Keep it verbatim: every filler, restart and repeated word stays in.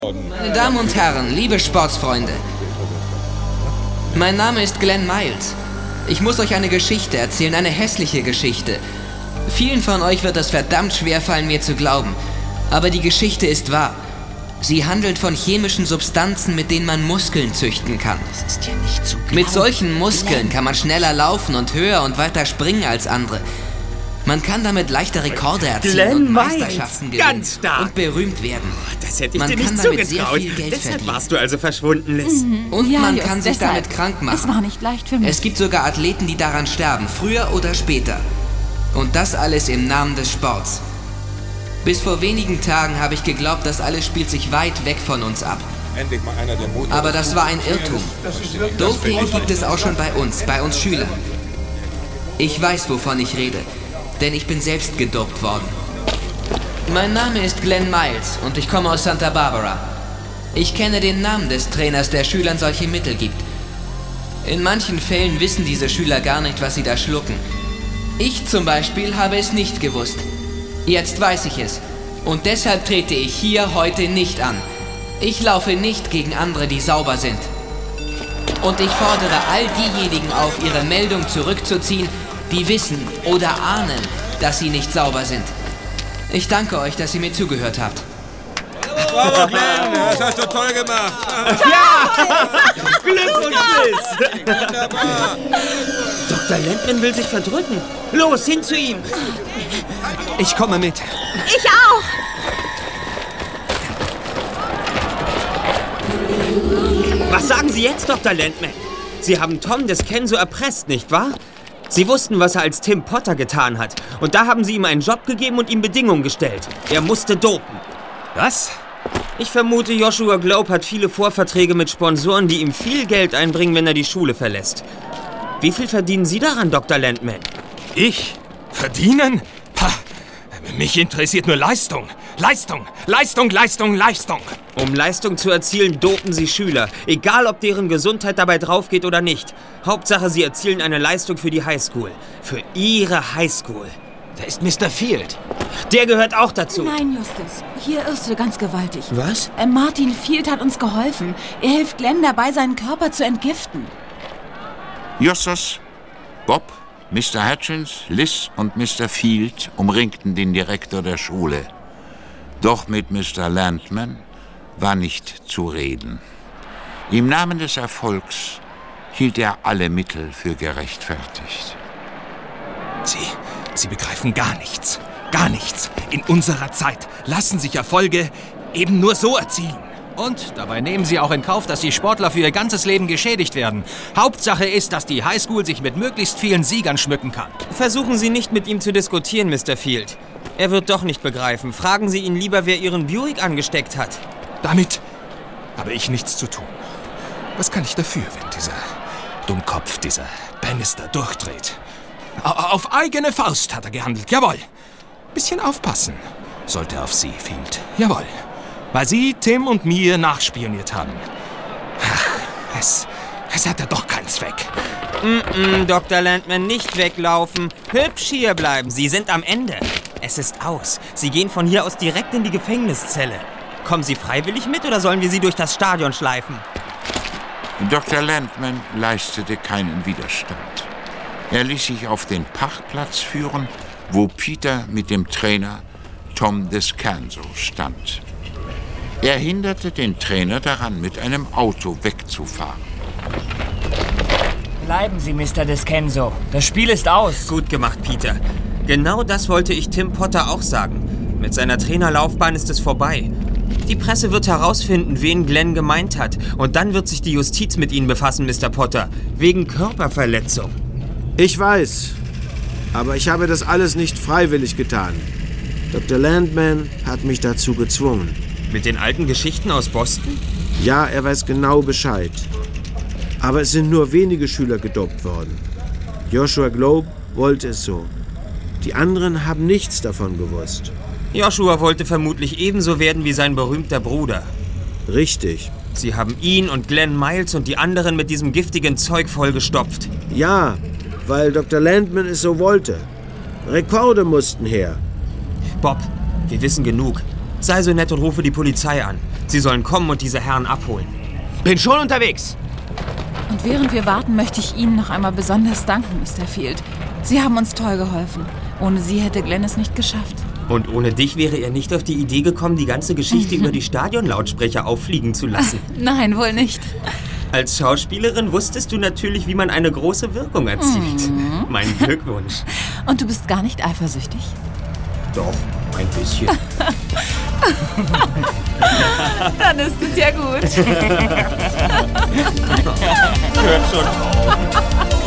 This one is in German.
Meine Damen und Herren, liebe Sportsfreunde. Mein Name ist Glenn Miles. Ich muss euch eine Geschichte erzählen, eine hässliche Geschichte. Vielen von euch wird es verdammt schwer fallen, mir zu glauben. Aber die Geschichte ist wahr. Sie handelt von chemischen Substanzen, mit denen man Muskeln züchten kann. Das ist ja nicht zu glauben. Mit solchen Muskeln kann man schneller laufen und höher und weiter springen als andere. Man kann damit leichte Rekorde erzielen Glenn und Meisterschaften Miles, gewinnen ganz stark. und berühmt werden. Oh, das hätte ich man dir kann nicht damit sehr zugetraut. viel Geld Deshalb verdienen. warst du also verschwunden, Liz. Mhm. Und ja, man just kann sich deshalb. damit krank machen. Es war nicht leicht für mich. Es gibt sogar Athleten, die daran sterben, früher oder später. Und das alles im Namen des Sports. Bis vor wenigen Tagen habe ich geglaubt, das alles spielt sich weit weg von uns ab. Endlich mal einer, der Mut hat. Aber das war ein Irrtum. Doping gibt es auch schon bei uns, bei uns Schülern. Ich weiß, wovon ich rede, denn ich bin selbst gedopt worden. Mein Name ist Glenn Miles und ich komme aus Santa Barbara. Ich kenne den Namen des Trainers, der Schülern solche Mittel gibt. In manchen Fällen wissen diese Schüler gar nicht, was sie da schlucken. Ich zum Beispiel habe es nicht gewusst. Jetzt weiß ich es. Und deshalb trete ich hier heute nicht an. Ich laufe nicht gegen andere, die sauber sind. Und ich fordere all diejenigen auf, ihre Meldung zurückzuziehen, die wissen oder ahnen, dass sie nicht sauber sind. Ich danke euch, dass ihr mir zugehört habt. Bravo, Glenn, das hast du toll gemacht. Ja! Glückwunsch, Liz! Wunderbar. Doktor Landman will sich verdrücken. Los, hin zu ihm. Ich komme mit. Ich auch! Was sagen Sie jetzt, Doktor Landman? Sie haben Tom Descenso erpresst, nicht wahr? Sie wussten, was er als Tim Potter getan hat. Und da haben Sie ihm einen Job gegeben und ihm Bedingungen gestellt. Er musste dopen. Was? Ich vermute, Joshua Globe hat viele Vorverträge mit Sponsoren, die ihm viel Geld einbringen, wenn er die Schule verlässt. Wie viel verdienen Sie daran, Doktor Landman? Ich? Verdienen? Pah, mich interessiert nur Leistung. Leistung, Leistung, Leistung, Leistung. Um Leistung zu erzielen, dopen Sie Schüler. Egal, ob deren Gesundheit dabei draufgeht oder nicht. Hauptsache, Sie erzielen eine Leistung für die Highschool. Für Ihre Highschool. Da ist Mister Field. Der gehört auch dazu. Nein, Justus. Hier irrst du ganz gewaltig. Was? Äh, Martin Field hat uns geholfen. Er hilft Glenn dabei, seinen Körper zu entgiften. Justus, Bob, Mister Hutchins, Liz und Mister Field umringten den Direktor der Schule. Doch mit Mister Landman war nicht zu reden. Im Namen des Erfolgs hielt er alle Mittel für gerechtfertigt. Sie, Sie begreifen gar nichts. Gar nichts. In unserer Zeit lassen sich Erfolge eben nur so erzielen. Und dabei nehmen Sie auch in Kauf, dass die Sportler für ihr ganzes Leben geschädigt werden. Hauptsache ist, dass die Highschool sich mit möglichst vielen Siegern schmücken kann. Versuchen Sie nicht mit ihm zu diskutieren, Mister Field. Er wird doch nicht begreifen. Fragen Sie ihn lieber, wer Ihren Buick angesteckt hat. Damit habe ich nichts zu tun. Was kann ich dafür, wenn dieser Dummkopf, dieser Bannister durchdreht? Au- Auf eigene Faust hat er gehandelt, jawohl. Bisschen aufpassen sollte auf Sie, Field, jawohl. Weil Sie Tim und mir nachspioniert haben. Ach, es, es hat ja doch keinen Zweck. Mm-mm, Doktor Landman, nicht weglaufen. Hübsch hier bleiben. Sie sind am Ende. Es ist aus. Sie gehen von hier aus direkt in die Gefängniszelle. Kommen Sie freiwillig mit oder sollen wir Sie durch das Stadion schleifen? Doktor Landman leistete keinen Widerstand. Er ließ sich auf den Parkplatz führen, wo Peter mit dem Trainer Tom Descenso stand. Er hinderte den Trainer daran, mit einem Auto wegzufahren. Bleiben Sie, Mister Descenso. Das Spiel ist aus. Gut gemacht, Peter. Genau das wollte ich Tim Potter auch sagen. Mit seiner Trainerlaufbahn ist es vorbei. Die Presse wird herausfinden, wen Glenn gemeint hat. Und dann wird sich die Justiz mit Ihnen befassen, Mister Potter. Wegen Körperverletzung. Ich weiß. Aber ich habe das alles nicht freiwillig getan. Doktor Landman hat mich dazu gezwungen. Mit den alten Geschichten aus Boston? Ja, er weiß genau Bescheid. Aber es sind nur wenige Schüler gedopt worden. Joshua Globe wollte es so. Die anderen haben nichts davon gewusst. Joshua wollte vermutlich ebenso werden wie sein berühmter Bruder. Richtig. Sie haben ihn und Glenn Miles und die anderen mit diesem giftigen Zeug vollgestopft. Ja, weil Doktor Landman es so wollte. Rekorde mussten her. Bob, wir wissen genug. Sei so nett und rufe die Polizei an. Sie sollen kommen und diese Herren abholen. Bin schon unterwegs. Und während wir warten, möchte ich Ihnen noch einmal besonders danken, Mister Field. Sie haben uns toll geholfen. Ohne Sie hätte Glenn es nicht geschafft. Und ohne dich wäre er nicht auf die Idee gekommen, die ganze Geschichte über die Stadionlautsprecher auffliegen zu lassen. Nein, wohl nicht. Als Schauspielerin wusstest du natürlich, wie man eine große Wirkung erzielt. Mhm. Mein Glückwunsch. Und du bist gar nicht eifersüchtig? Doch, ein bisschen. Dann ist es ja gut. Hört schon auf.